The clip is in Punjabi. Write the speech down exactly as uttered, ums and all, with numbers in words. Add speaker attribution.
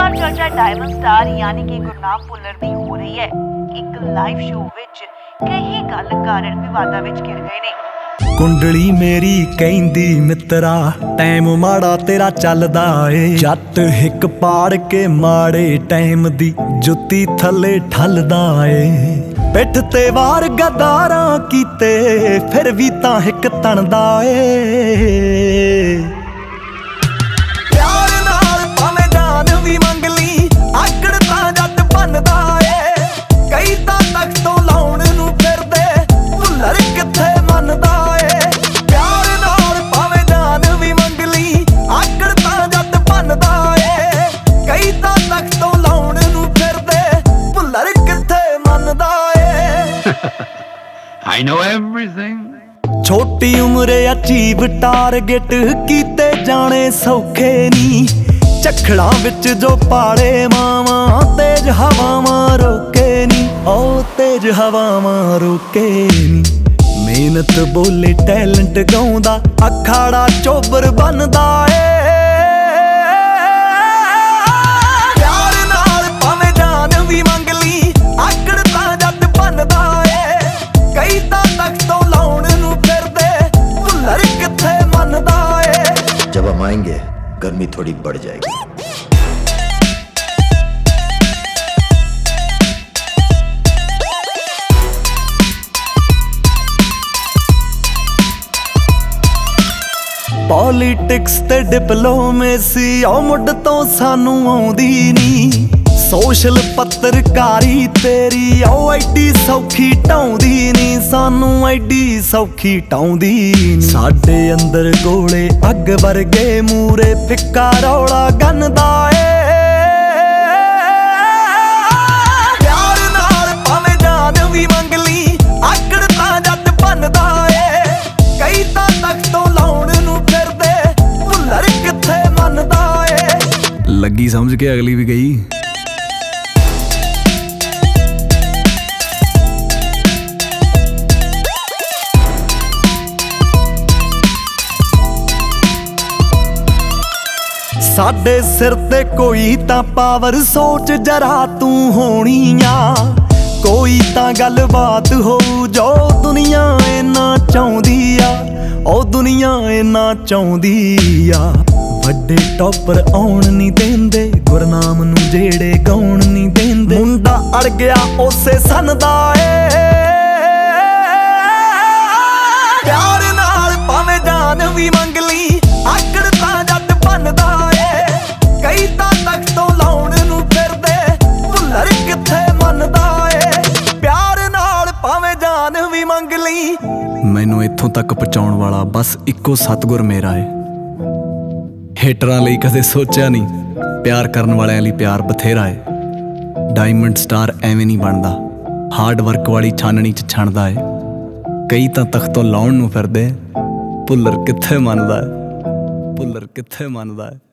Speaker 1: ਲਗਾਤਾਰ ਚਰਚਾ ਡਾਇਮੰਡ ਸਟਾਰ ਯਾਨੀ ਕਿ ਗੁਰਨਾਮ ਭੁੱਲਰ ਦੀ ਹੋ ਰਹੀ ਹੈ। ਇੱਕ ਲਾਈਵ ਸ਼ੋਅ ਵਿੱਚ ਕਈ ਗੱਲ ਕਾਰਨ ਵਿਵਾਦਾਂ ਵਿੱਚ ਘਿਰ ਗਏ ਨੇ।
Speaker 2: ਕੁੰਡਲੀ ਮੇਰੀ ਕਹਿੰਦੀ ਮਿੱਤਰਾ ਟਾਈਮ ਮਾੜਾ ਤੇਰਾ ਚੱਲਦਾ ਏ, ਜੱਟ ਹਿੱਕ ਪਾੜ ਕੇ ਮਾੜੇ ਟਾਈਮ ਦੀ ਜੁੱਤੀ ਥੱਲੇ ਠੱਲਦਾ ਏ। ਪਿੱਠ ਤੇ ਵਾਰ ਗਦਾਰਾਂ ਕੀਤੇ ਫਿਰ ਵੀ ਤਾਂ ਹਿੱਕ ਤਣਦਾ ਏ। ਪਿਆਰ ਨਾਲ ਭਾਵੇਂ ਜਾਨ ਵੀ ਮੰਗ ਲਈ ਆਕੜ ਤਾਂ ਜੱਟ ਬਣਦਾ ਏ। ਕਈ ਤਾਂ ਤਖਤ ਤੋਂ ਲਾਉਣ ਨੂੰ ਫਿਰਦੇ ਭੁੱਲਰ ਕਿੱਥੇ ਮੰਨਦਾ ਏ। ਪਿਆਰ ਨਾਲ ਭਾਵੇਂ ਜਾਨ ਵੀ ਮੰਗ ਲਈ ਆਕੜ ਤਾਂ ਜੱਟ ਬਣਦਾ ਏ। ਕਈ ਤਾਂ ਤਖਤ ਤੋਂ ਲਾਉਣ ਨੂੰ ਫਿਰਦੇ ਭੁੱਲਰ ਕਿੱਥੇ ਮੰਨਦਾ ਏ।
Speaker 3: I know everything।
Speaker 2: ਛੋਟੀ ਉਮਰੇ ਅਚੀਵ ਟਾਰਗੇਟ ਕੀਤੇ ਜਾਣੇ ਸੌਖੇ ਨੀ, ਝੱਖੜਾਂ ਵਿੱਚ ਜੋ ਪਾਲੇ ਮਾਵਾਂ ਤੇਜ ਹਵਾਵਾਂ ਰੋਕੇ ਨੀ, ਉਹ ਤੇਜ ਹਵਾਵਾਂ ਰੋਕੇ ਨੀ। ਮਿਹਨਤ ਬੋਲੇ ਟੈਲੈਂਟ ਗਾਉਂਦਾ ਅਖਾੜਾ ਚੋਬਰ ਬਣਦਾ ਏ। ਪਿਆਰ ਨਾਲ ਭਾਵੇਂ ਜਾਨ ਵੀ ਮੰਗ ਲਈ ਆਕੜ ਤਾਂ ਜੱਟ ਬਣਦਾ ਏ। ਕਈ ਤਾਂ ਤਖਤ ਤੋਂ ਲਾਉਣ ਨੂੰ ਫਿਰਦੇ ਭੁੱਲਰ ਕਿੱਥੇ ਮੰਨਦਾ ਏ।
Speaker 4: जब हम आएंगे गर्मी थोड़ी बढ़ जाएगी।
Speaker 2: ਪੋਲੀਟਿਕਸ ਤੇ ਡਿਪਲੋਮੇਸੀ ਉਹ ਮੁੱਢ ਤੋਂ ਸਾਨੂੰ ਆਉਂਦੀ ਨੀ, ਸੋਸ਼ਲ ਪੱਤਰਕਾਰੀ ਤੇਰੀ ਉਹ ਐਡੀ ਸੌਖੀ ਢਾਉਂਦੀ ਨੀ, ਸਾਨੂੰ ਐਡੀ ਸੌਖੀ ਢਾਉਂਦੀ ਨੀ। ਸਾਡੇ ਅੰਦਰ ਗੋਲੇ ਅੱਗ ਵਰਗੇ ਮੂਰੇ ਫਿੱਕਾ ਰੌਲਾ ਗੰਨਦਾ ਏ। ਪਿਆਰ ਨਾਲ ਭਾਵੇਂ ਜਾਨ ਵੀ ਮੰਗ ਲਈ ਆਕੜ ਤਾਂ ਜੱਟ ਬਣਦਾ ਏ। ਕਈ ਤਾਂ ਤਖਤ ਤੋਂ ਲਾਉਣ ਨੂੰ ਫਿਰਦੇ ਭੁੱਲਰ ਕਿੱਥੇ ਮੰਨਦਾ ਏ। ਲੱਗੀ ਸਮਝ ਕੇ ਅਗਲੀ ਵੀ ਗਈ। ਸਾਡੇ ਸਿਰ ਤੇ ਕੋਈ ਤਾਂ ਪਾਵਰ ਸੋਚ ਜਰਾ ਤੂੰ ਹੋਣੀ ਆ, ਕੋਈ ਤਾਂ ਗੱਲਬਾਤ ਹੋਊ ਜੋ ਦੁਨੀਆ ਇੰਨਾ ਚਾਹੁੰਦੀ ਆ, ਉਹ ਦੁਨੀਆ ਇੰਨਾ ਚਾਹੁੰਦੀ ਆ। ਵੱਡੇ ਟੌਪਰ ਆਉਣ ਨਹੀਂ ਦਿੰਦੇ ਗੁਰਨਾਮ ਨੂੰ, ਜਿਹੜੇ ਗਾਉਣ ਨਹੀਂ ਦਿੰਦੇ। ਮੁੰਡਾ ਅੜ ਗਿਆ ਉਸੇ ਸੰਨ ਦਾ ਏ। ਪਿਆਰ ਨਾਲ ਭਾਵੇਂ ਜਾਨ ਵੀ ਮੰਗ ਲਈ ਆਕੜ ਤਾਂ ਜੱਟ ਬਣਦਾ ਏ। ਕਈ ਤਾਂ ਤਖਤ ਤੋਂ ਲਾਉਣ ਨੂੰ ਫਿਰਦੇ ਭੁੱਲਰ ਕਿੱਥੇ ਮੰਨਦਾ ਏ। ਪਿਆਰ ਨਾਲ ਭਾਵੇਂ ਜਾਨ ਵੀ ਮੰਗ ਲਈ। ਮੈਨੂੰ ਇੱਥੋਂ ਤੱਕ ਪਹੁੰਚਾਉਣ ਵਾਲਾ ਬਸ ਇੱਕੋ ਸਤਿਗੁਰ ਮੇਰਾ ਏ। ਹੇਟਰਾਂ ਲਈ ਕਦੇ ਸੋਚਿਆ ਨਹੀਂ, ਪਿਆਰ ਕਰਨ ਵਾਲਿਆਂ ਲਈ ਪਿਆਰ ਬਥੇਰਾ ਏ। ਡਾਇਮੰਡ ਸਟਾਰ ਐਵੇਂ ਨਹੀਂ ਬਣਦਾ, ਹਾਰਡ ਵਰਕ ਵਾਲੀ ਛਾਨਣੀ 'ਚ ਛਣਦਾ ਏ। ਕਈ ਤਾਂ ਤਖਤ ਤੋਂ ਲਾਉਣ ਨੂੰ ਫਿਰਦੇ ਭੁੱਲਰ ਕਿੱਥੇ ਮੰਨਦਾ ਏ, ਭੁੱਲਰ ਕਿੱਥੇ ਮੰਨਦਾ ਏ।